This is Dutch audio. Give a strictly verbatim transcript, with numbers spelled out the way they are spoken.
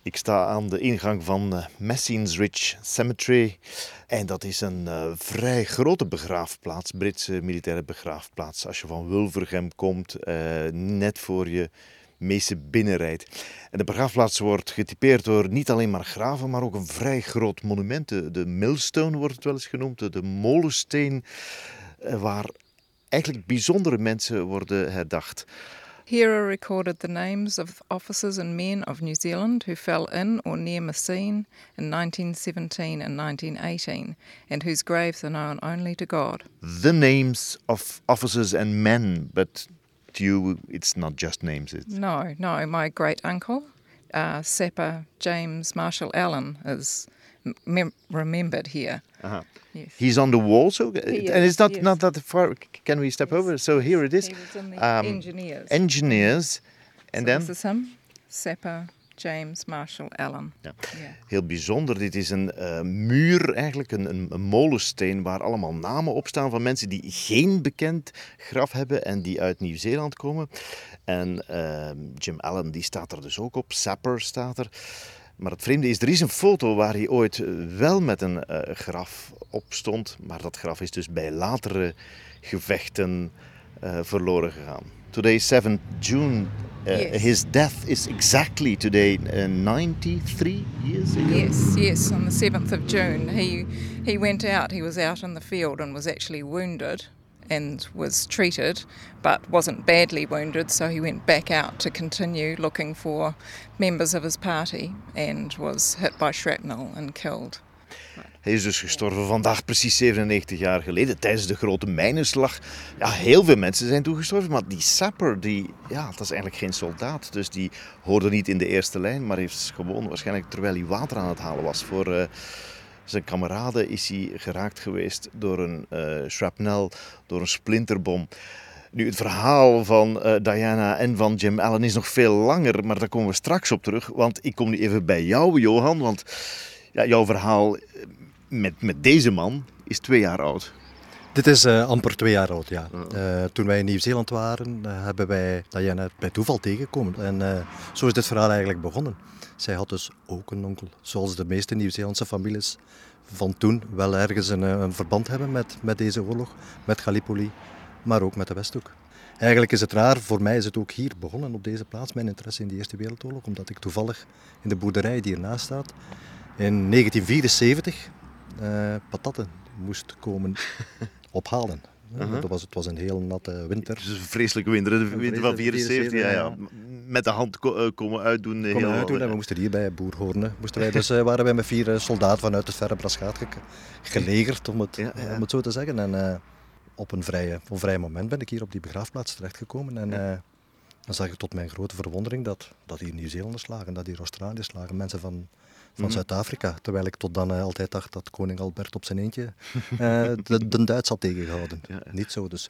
Ik sta aan de ingang van uh, Messines Ridge Cemetery. En dat is een uh, vrij grote begraafplaats, Britse militaire begraafplaats. Als je van Wulvergem komt, uh, net voor je Meese binnenrijdt. En de begraafplaats wordt getypeerd door niet alleen maar graven, maar ook een vrij groot monument. De, de millstone wordt het wel eens genoemd, de, de molensteen, uh, waar eigenlijk bijzondere mensen worden herdacht. Here are recorded the names of officers and men of New Zealand who fell in or near Messines in nineteen seventeen and nineteen eighteen, and whose graves are known only to God. The names of officers and men, but to you it's not just names. It's... No, no, my great-uncle, uh, Sapper James Marshall Allen, is mem- remembered here. Uh-huh. Yes. He's on the wall, so He and is, it's not yes. not that far. Can we step Yes. over? So here it is. He was in the Um, engineers. Engineers, and So then this is him, Sapper James Marshall Allen. ja. Yeah. Heel bijzonder. Dit is een uh, muur, eigenlijk een, een, een molensteen waar allemaal namen op staan van mensen die geen bekend graf hebben en die uit Nieuw-Zeeland komen. En uh, Jim Allen die staat er dus ook op. Sapper staat er. Maar het vreemde is, er is een foto waar hij ooit wel met een uh, graf op stond. Maar dat graf is dus bij latere gevechten uh, verloren gegaan. Today is seventh June. Uh, Yes. His death is exactly today uh, ninety-three years ago. Yes, yes, on the seventh of June. He he went out, he was out in the field and was actually wounded and was treated, but wasn't badly wounded, so he went back out to continue looking for members of his party and was hit by shrapnel and killed. Hij is dus gestorven vandaag precies zevenennegentig jaar geleden tijdens de grote mijnenslag. Ja, heel veel mensen zijn toegestorven, maar die sapper, die, ja, dat is eigenlijk geen soldaat. Dus die hoorde niet in de eerste lijn, maar heeft gewoon waarschijnlijk terwijl hij water aan het halen was voor uh, zijn kameraden is hij geraakt geweest door een uh, shrapnel, door een splinterbom. Nu, het verhaal van uh, Diana en van Jim Allen is nog veel langer, maar daar komen we straks op terug. Want ik kom nu even bij jou, Johan, want ja, jouw verhaal met, met deze man is twee jaar oud. Dit is uh, amper twee jaar oud, ja. Uh, toen wij in Nieuw-Zeeland waren, uh, hebben wij Diana bij toeval tegengekomen. En uh, zo is dit verhaal eigenlijk begonnen. Zij had dus ook een onkel, zoals de meeste Nieuw-Zeelandse families van toen wel ergens een, een verband hebben met, met deze oorlog, met Gallipoli, maar ook met de Westhoek. Eigenlijk is het raar, voor mij is het ook hier begonnen op deze plaats, mijn interesse in de Eerste Wereldoorlog, omdat ik toevallig in de boerderij die ernaast staat, in negentien vierenzeventig uh, patatten moest komen ophalen. Uh-huh. Dat was, het was een heel natte winter. Het is een vreselijke winter, de winter van vierenzeventig, ja, ja. Met de hand ko- komen uitdoen. Komen heel uitdoen en we moesten hier bij Boerhoorne. Moesten wij dus, uh, waren wij met vier soldaten vanuit het verre Braschaat ge- gelegerd, om het, ja, ja. om het zo te zeggen. En uh, op een vrij, op een vrij moment ben ik hier op die begraafplaats terechtgekomen. En uh, dan zag ik tot mijn grote verwondering dat, dat hier Nieuw-Zeelanders lagen, dat hier Australiërs lagen, mensen van... van mm-hmm. Zuid-Afrika, terwijl ik tot dan uh, altijd dacht dat koning Albert op zijn eentje uh, de, de Duits had tegengehouden. Ja. Niet zo, dus